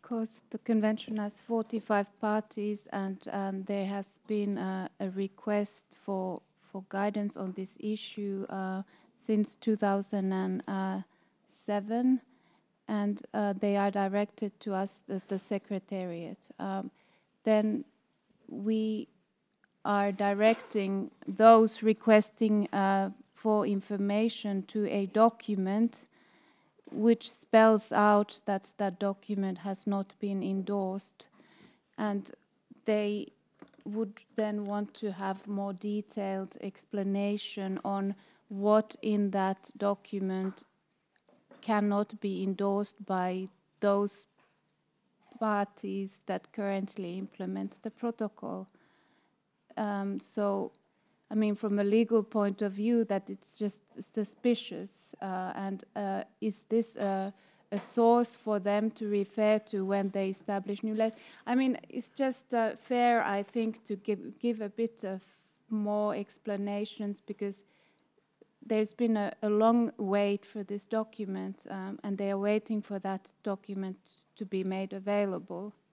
because the convention has 45 parties, and there has been a request for guidance on this issue since 2007, and they are directed to us, the Secretariat. Then we are directing those requesting for information to a document which spells out that that document has not been endorsed, and they would then want to have more detailed explanation on what in that document cannot be endorsed by those parties that currently implement the protocol. So, I mean, from a legal point of view, that it's just suspicious. And is this a source for them to refer to when they establish new letters? I mean, it's just fair, I think, to give a bit of more explanations, because there's been a long wait for this document, and they are waiting for that document to be made available.